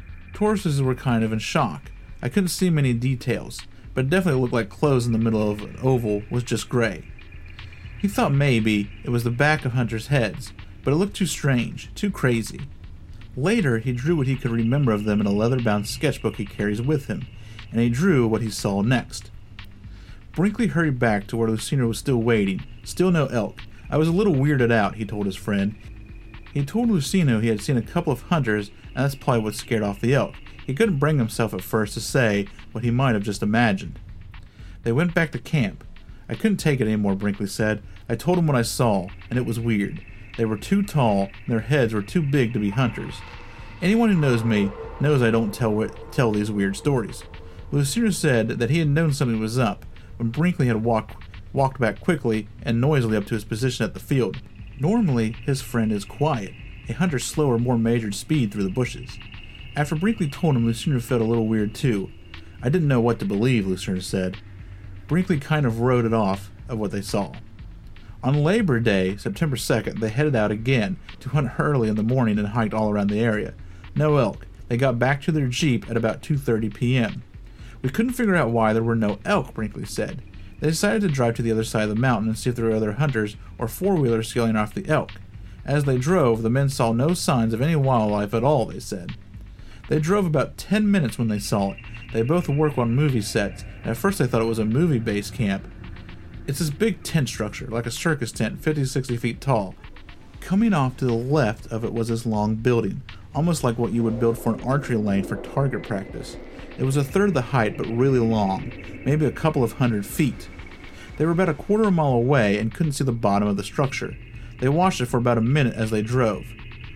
Torsos were kind of in shock. I couldn't see many details, but it definitely looked like clothes in the middle of an oval was just gray. He thought maybe it was the back of hunters' heads, but it looked too strange, too crazy. Later, he drew what he could remember of them in a leather-bound sketchbook he carries with him, and he drew what he saw next. Brinkley hurried back to where Lucero was still waiting. Still no elk. I was a little weirded out, he told his friend. He told Lucero he had seen a couple of hunters, and that's probably what scared off the elk. He couldn't bring himself at first to say what he might have just imagined. They went back to camp. I couldn't take it anymore, Brinkley said. I told him what I saw, and it was weird. They were too tall, and their heads were too big to be hunters. Anyone who knows me knows I don't tell tell these weird stories. Lucero said that he had known something was up when Brinkley had walked walked back quickly and noisily up to his position at the field. Normally, his friend is quiet, a hunter's slower, more measured speed through the bushes. After Brinkley told him, Lucero felt a little weird too. I didn't know what to believe, Lucero said. Brinkley kind of wrote it off of what they saw. On Labor Day, September second, they headed out again to hunt early in the morning and hiked all around the area. No elk. They got back to their Jeep at about two thirty p.m. We couldn't figure out why there were no elk, Brinkley said. They decided to drive to the other side of the mountain and see if there were other hunters or four-wheelers scaling off the elk. As they drove, the men saw no signs of any wildlife at all, they said. They drove about ten minutes when they saw it. They both work on movie sets, and at first they thought it was a movie base camp. It's this big tent structure, like a circus tent, fifty to sixty feet tall. Coming off to the left of it was this long building. almost like what you would build for an archery lane for target practice. It was a third of the height, but really long, maybe a couple of hundred feet. They were about a quarter of a mile away and couldn't see the bottom of the structure. They watched it for about a minute as they drove.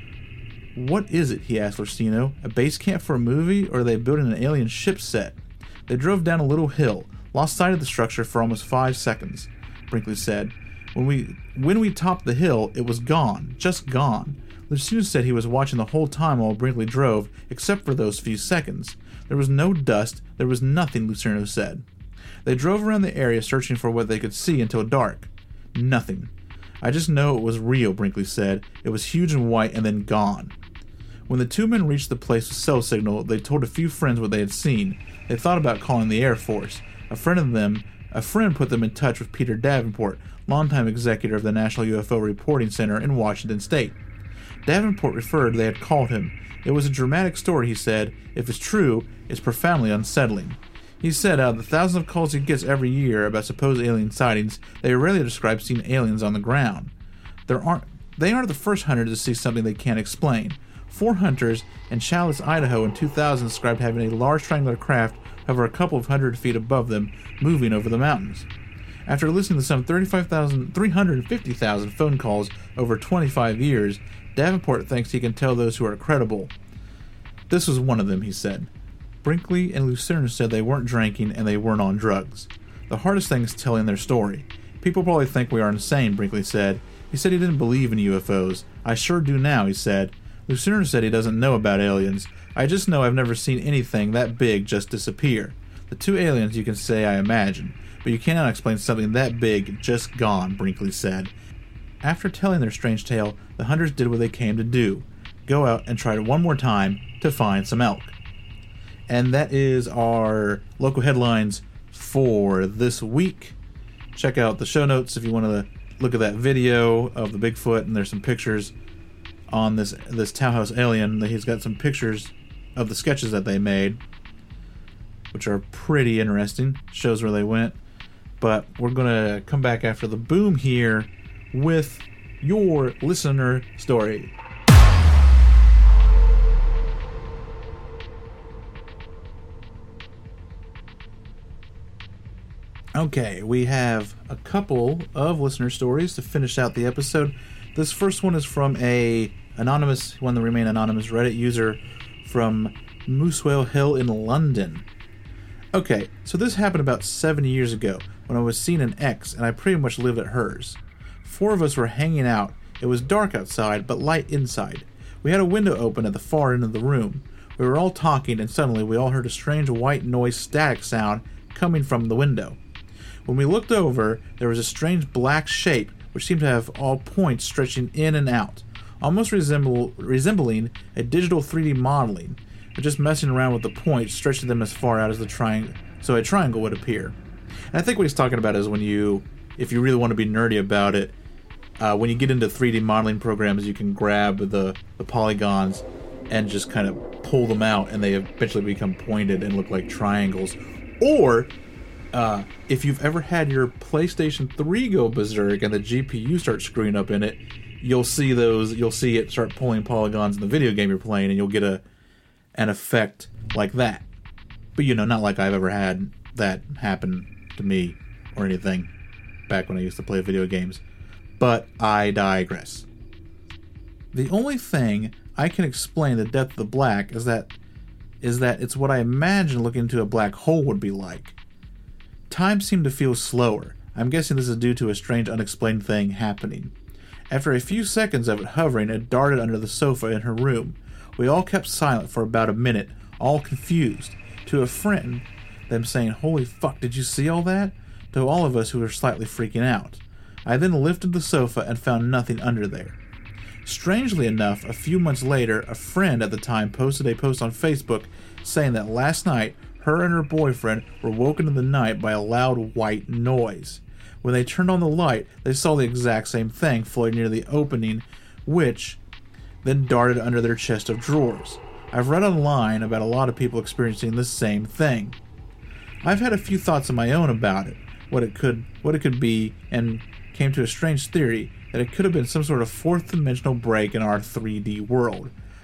"What is it?" he asked Luceno. "A base camp for a movie, or are they building an alien ship set?" They drove down a little hill, lost sight of the structure for almost five seconds, Brinkley said. When we when we topped the hill, it was gone, just gone. Luceno said he was watching the whole time while Brinkley drove, except for those few seconds. There was no dust, there was nothing, Luceno said. They drove around the area searching for what they could see until dark. Nothing. "I just know it was real," Brinkley said. "It was huge and white and then gone." When the two men reached the place with cell signal, they told a few friends what they had seen. They thought about calling the Air Force. A friend of them, a friend put them in touch with Peter Davenport, longtime executive of the National U F O Reporting Center in Washington State. Davenport referred they had called him. "It was a dramatic story," he said. "If it's true, it's profoundly unsettling." He said out of the thousands of calls he gets every year about supposed alien sightings, they rarely describe seeing aliens on the ground. There aren't, they aren't the first hunters to see something they can't explain. Four hunters in Challis, Idaho in two thousand described having a large triangular craft hover a couple of hundred feet above them, moving over the mountains. After listening to some thirty-five thousand, three hundred fifty thousand phone calls over twenty-five years, Davenport thinks he can tell those who are credible. This was one of them, he said. Brinkley and Lucerne said they weren't drinking and they weren't on drugs. The hardest thing is telling their story. People probably think we are insane, Brinkley said. He said he didn't believe in U F Os. "I sure do now," he said. Lucerne said he doesn't know about aliens. "I just know I've never seen anything that big just disappear. The two aliens you can say I imagine, but you cannot explain something that big just gone," Brinkley said. After telling their strange tale, the hunters did what they came to do. Go out and try it one more time to find some elk. And that is our local headlines for this week. Check out the show notes if you want to look at that video of the Bigfoot, and there's some pictures on this this townhouse alien. He's got some pictures of the sketches that they made, which are pretty interesting. Shows where they went. But we're going to come back after the boom here with your listener story. Okay, we have a couple of listener stories to finish out the episode. This first one is from a anonymous, one to remain anonymous, Reddit user from Moosewell Hill in London. Okay, so this happened about seven years ago when I was seeing an ex and I pretty much lived at hers. Four of us were hanging out. It was dark outside, but light inside. We had a window open at the far end of the room. We were all talking and suddenly we all heard a strange white noise static sound coming from the window. When we looked over, there was a strange black shape which seemed to have all points stretching in and out, almost resemble, resembling a digital three D modeling, but just messing around with the points, stretching them as far out as the triangle, so a triangle would appear. And I think what he's talking about is when you, if you really want to be nerdy about it, uh, when you get into three D modeling programs, you can grab the, the polygons and just kind of pull them out, and they eventually become pointed and look like triangles. Or Uh, if you've ever had your PlayStation three go berserk and the G P U starts screwing up in it, you'll see those. You'll see it start pulling polygons in the video game you're playing, and you'll get a an effect like that. But you know, not like I've ever had that happen to me or anything back when I used to play video games. But I digress. The only thing I can explain the depth of the black is that is that it's what I imagine looking into a black hole would be like. Time seemed to feel slower. I'm guessing this is due to a strange unexplained thing happening. After a few seconds of it hovering, it darted under the sofa in her room. We all kept silent for about a minute, all confused. To a friend, them saying, "Holy fuck, did you see all that?" To all of us who were slightly freaking out. I then lifted the sofa and found nothing under there. Strangely enough, a few months later, a friend at the time posted a post on Facebook saying that last night, her and her boyfriend were woken in the night by a loud white noise. When they turned on the light, they saw the exact same thing floating near the opening, which then darted under their chest of drawers. I've read online about a lot of people experiencing the same thing. I've had a few thoughts of my own about it, what it could what it could be, and came to a strange theory that it could have been some sort of fourth dimensional break in our three D world.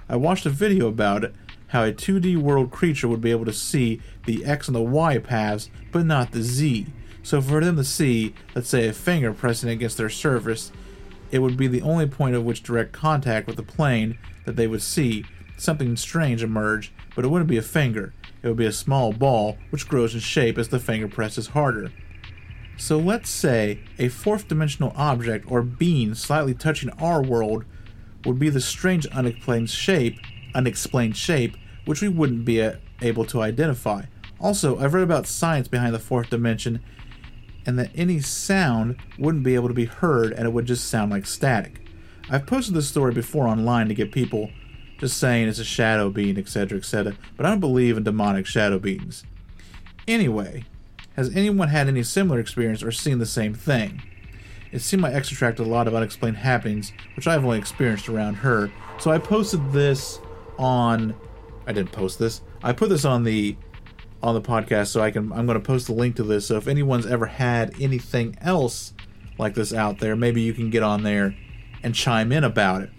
I watched a video about it, how a two D world creature would be able to see the X and the Y paths, but not the Z. So for them to see, let's say, a finger pressing against their surface, it would be the only point of which direct contact with the plane that they would see something strange emerge, but it wouldn't be a finger. It would be a small ball, which grows in shape as the finger presses harder. So let's say a fourth dimensional object or being slightly touching our world would be the strange unexplained shape, unexplained shape, which we wouldn't be able to identify. Also, I've read about science behind the fourth dimension, and that any sound wouldn't be able to be heard and it would just sound like static. I've posted this story before online to get people just saying it's a shadow being, et cetera, et cetera, but I don't believe in demonic shadow beings. Anyway, has anyone had any similar experience or seen the same thing? It seemed my ex attracted a lot of unexplained happenings, which I've only experienced around her, so I posted this on... I didn't post this. I put this on the on the podcast, so I can. I'm going to post a link to this. So if anyone's ever had anything else like this out there, maybe you can get on there and chime in about it.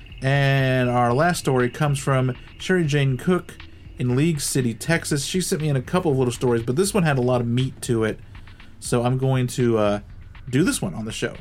And our last story comes from Sherry Jane Cook in League City, Texas. She sent me in a couple of little stories, but this one had a lot of meat to it, so I'm going to uh, do this one on the show.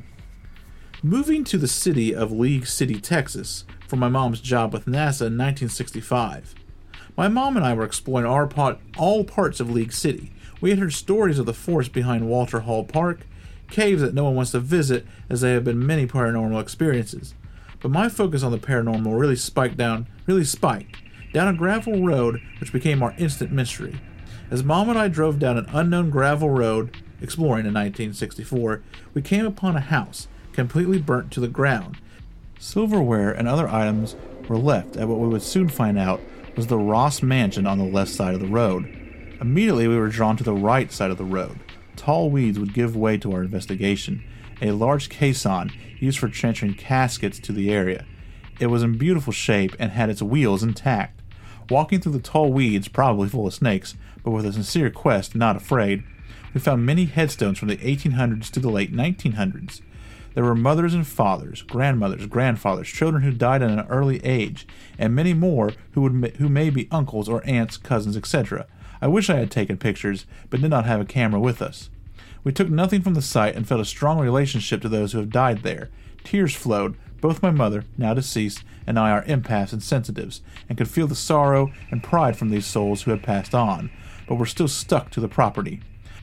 Moving to the city of League City, Texas, for my mom's job with NASA in nineteen sixty-five. My mom and I were exploring our pot, all parts of League City. We had heard stories of the force behind Walter Hall Park, caves that no one wants to visit as there have been many paranormal experiences. But my focus on the paranormal really spiked down, really spiked, down a gravel road which became our instant mystery. As Mom and I drove down an unknown gravel road, exploring in nineteen sixty-four, we came upon a house, completely burnt to the ground. Silverware and other items were left at what we would soon find out was the Ross Mansion on the left side of the road. Immediately we were drawn to the right side of the road. Tall weeds would give way to our investigation. A large caisson used for transferring caskets to the area. It was in beautiful shape and had its wheels intact. Walking through the tall weeds, probably full of snakes, but with a sincere quest, not afraid, we found many headstones from the eighteen hundreds to the late nineteen hundreds. There were mothers and fathers, grandmothers, grandfathers, children who died at an early age, and many more who would who may be uncles or aunts, cousins, et cetera. I wish I had taken pictures, but did not have a camera with us. We took nothing from the site and felt a strong relationship to those who have died there. Tears flowed. Both my mother, now deceased, and I are empaths and sensitives, and could feel the sorrow and pride from these souls who had passed on, but were still stuck to the property.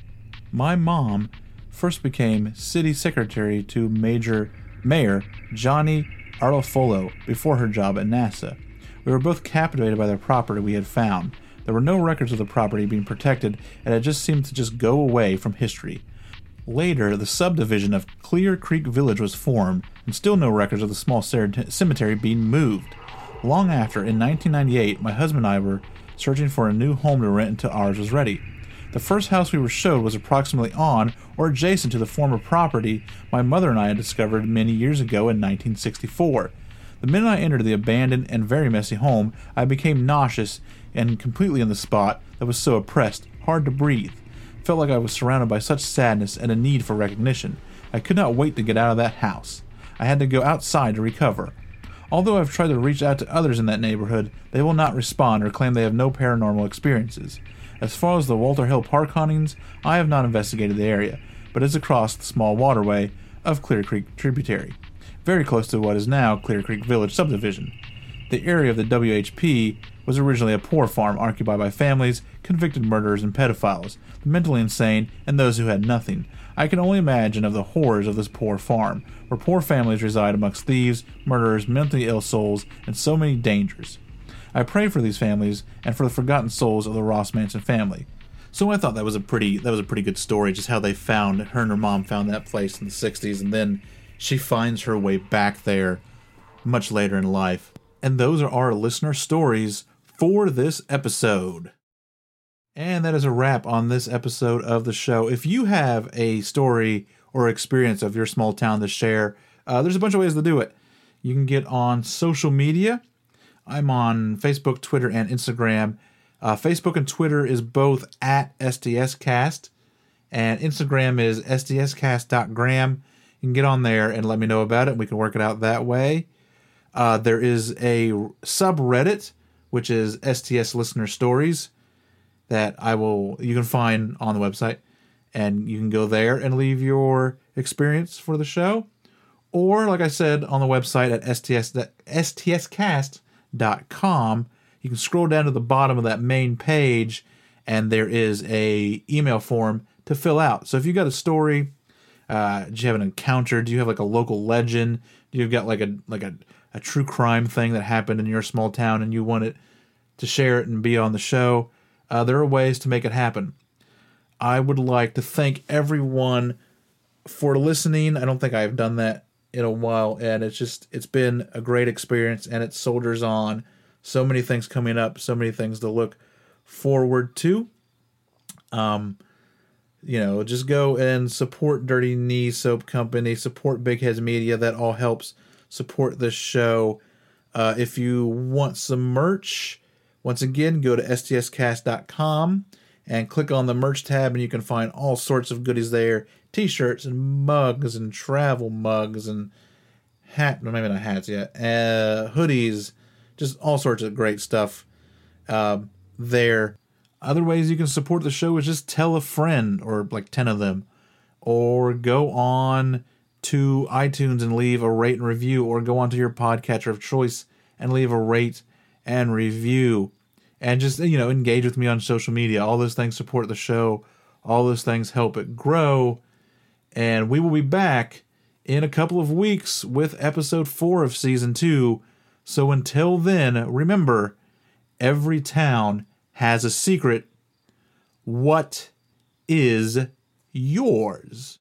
My mom first became city secretary to Major Mayor Johnny Arlofolo before her job at NASA. We were both captivated by the property we had found. There were no records of the property being protected, and it just seemed to just go away from history. Later, the subdivision of Clear Creek Village was formed, and still no records of the small cemetery being moved. Long after, in nineteen ninety-eight, my husband and I were searching for a new home to rent until ours was ready. The first house we were showed was approximately on or adjacent to the former property my mother and I had discovered many years ago in nineteen sixty-four. The minute I entered the abandoned and very messy home, I became nauseous and completely in the spot that was so oppressed, hard to breathe. Felt like I was surrounded by such sadness and a need for recognition. I could not wait to get out of that house. I had to go outside to recover. Although I've tried to reach out to others in that neighborhood, they will not respond or claim they have no paranormal experiences. As far as the Walter Hill Park hauntings, I have not investigated the area, but it's across the small waterway of Clear Creek tributary, very close to what is now Clear Creek Village subdivision. The area of the W H P was originally a poor farm occupied by families, convicted murderers and pedophiles, the mentally insane, and those who had nothing. I can only imagine of the horrors of this poor farm, where poor families reside amongst thieves, murderers, mentally ill souls, and so many dangers. I pray for these families and for the forgotten souls of the Ross Manson family. So I thought that was a pretty that was a pretty good story, just how they found, her and her mom found that place in the sixties, and then she finds her way back there much later in life. And those are our listener stories for this episode. And that is a wrap on this episode of the show. If you have a story or experience of your small town to share, uh, there's a bunch of ways to do it. You can get on social media. I'm on Facebook, Twitter, and Instagram. Uh, Facebook and Twitter is both at S D S Cast, and Instagram is S D S cast dot gram. You can get on there and let me know about it. We can work it out that way. Uh, there is a subreddit, which is S T S Listener Stories, that I will you can find on the website, and you can go there and leave your experience for the show. Or, like I said, on the website at S T S, S T S cast dot com, you can scroll down to the bottom of that main page, and there is a email form to fill out. So if you got a story, uh, do you have an encounter? Do you have like a local legend? Do you got like a like a, a true crime thing that happened in your small town, and you want it to share it and be on the show? Uh, there are ways to make it happen. I would like to thank everyone for listening. I don't think I've done that in a while, and it's just it's been a great experience, and it soldiers on. So many things coming up, so many things to look forward to. Um, you know, just go and support Dirty Knee Soap Company, support Big Heads Media. That all helps support this show. Uh, if you want some merch, once again, go to S T S cast dot com and click on the merch tab, and you can find all sorts of goodies there. T-shirts and mugs and travel mugs and hat, no, maybe not hats yet, uh, hoodies, just all sorts of great stuff uh, there. Other ways you can support the show is just tell a friend, or like ten of them, or go on to iTunes and leave a rate and review, or go onto your podcatcher of choice and leave a rate and review, and just, you know, engage with me on social media. All those things support the show. All those things help it grow. And we will be back in a couple of weeks with episode four of season two. So until then, remember, every town has a secret. What is yours?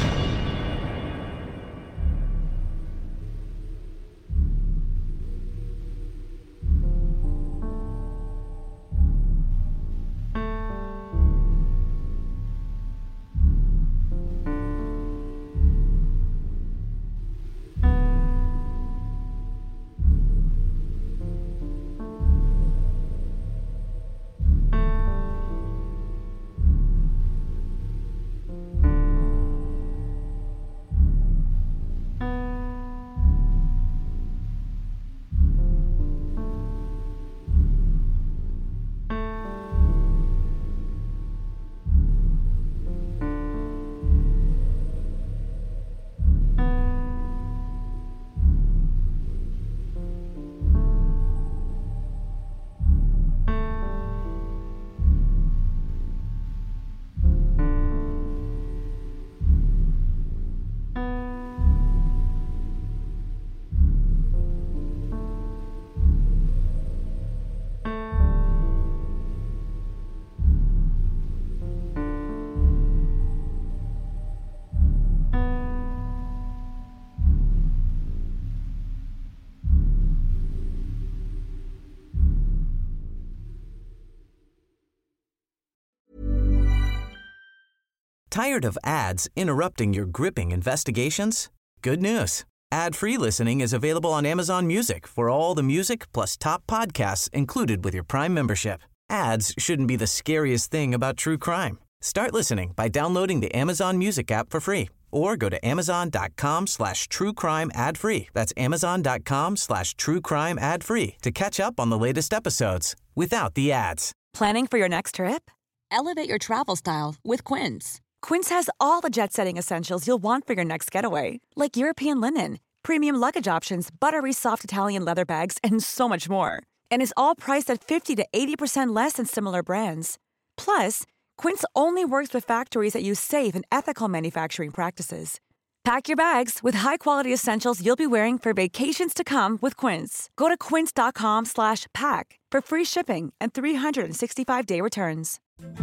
Tired of ads interrupting your gripping investigations? Good news. Ad-free listening is available on Amazon Music for all the music plus top podcasts included with your Prime membership. Ads shouldn't be the scariest thing about true crime. Start listening by downloading the Amazon Music app for free or go to amazon.com slash true crime ad free. That's amazon.com slash true crime ad free to catch up on the latest episodes without the ads. Planning for your next trip? Elevate your travel style with Quince. Quince has all the jet-setting essentials you'll want for your next getaway, like European linen, premium luggage options, buttery soft Italian leather bags, and so much more. And is all priced at fifty to eighty percent less than similar brands. Plus, Quince only works with factories that use safe and ethical manufacturing practices. Pack your bags with high-quality essentials you'll be wearing for vacations to come with Quince. Go to quince.com slash pack for free shipping and three sixty-five day returns.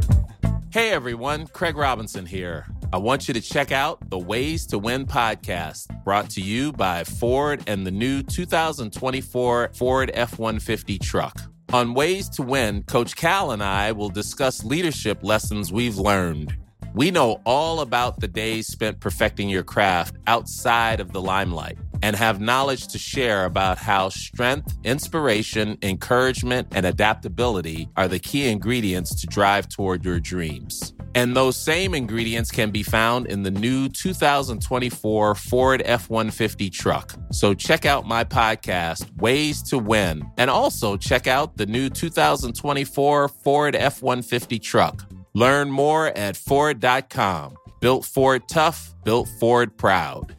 Hey everyone, Craig Robinson here. I want you to check out the Ways to Win podcast, brought to you by Ford and the new two thousand twenty-four Ford F one fifty truck. On Ways to Win, Coach Cal and I will discuss leadership lessons we've learned. We know all about the days spent perfecting your craft outside of the limelight and have knowledge to share about how strength, inspiration, encouragement, and adaptability are the key ingredients to drive toward your dreams. And those same ingredients can be found in the new two thousand twenty-four Ford F one fifty truck. So check out my podcast, Ways to Win, and also check out the new two thousand twenty-four Ford F one fifty truck. Learn more at Ford dot com. Built Ford tough, built Ford proud.